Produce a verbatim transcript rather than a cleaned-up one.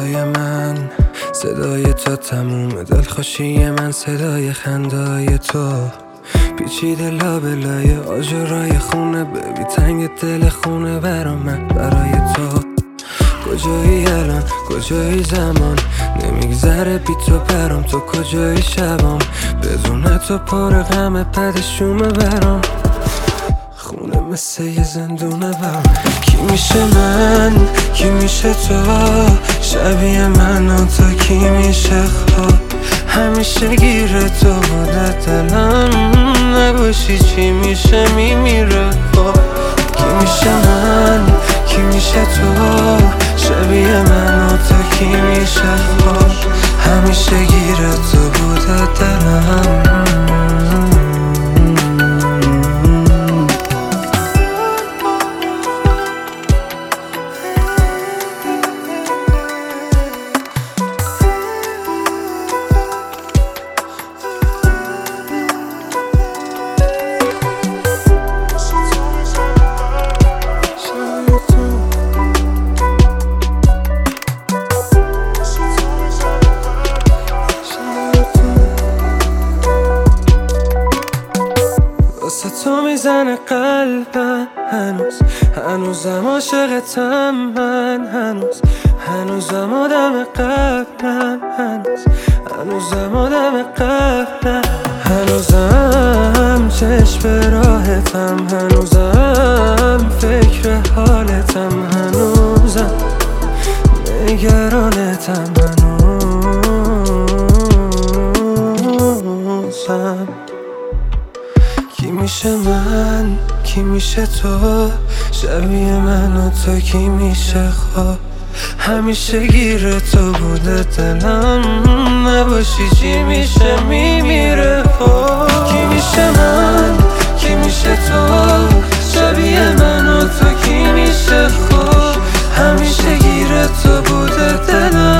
صدای من صدای تو، تموم دلخوشی من صدای خندای تو، پیچیده لابلای آجرای خونه، ببی تنگ دل خونه برا من برای تو. کجایی الان کجایی زمان، نمیگذره بی تو برام، تو کجایی شبام، بدون تو پر غم پدشومه برام، خونه مثل یه زندونه برام. کی میشه من کی میشه تو، شبیه من و تو کی میشه خواب، همیشه گیره تو بوده دلم، نباشی چی میشه میمیره خواب. کی میشه من کی میشه تو، شبیه من و تو کی میشه خواب، همیشه گیره تو بوده دلم. واسه تو میزنه قلبم هنوز، هنوزم عاشقتم من، هنوز هنوزم آدم قبلم، هنوز هنوزم آدم قبلم، هنوزم چشم به راحتم، هنوزم فکر حالتم، هنوزم نگرانتم، هنوزم. کی میشه من کی میشه تو، شبیه من و تو کی میشه خواب، همیشه گیره تو بوده دلم، نباشی چی میشه میمیره خواب. کی میشه من کی میشه تو، شبیه من و تو کی میشه خواب، همیشه گیره تو بوده دلم.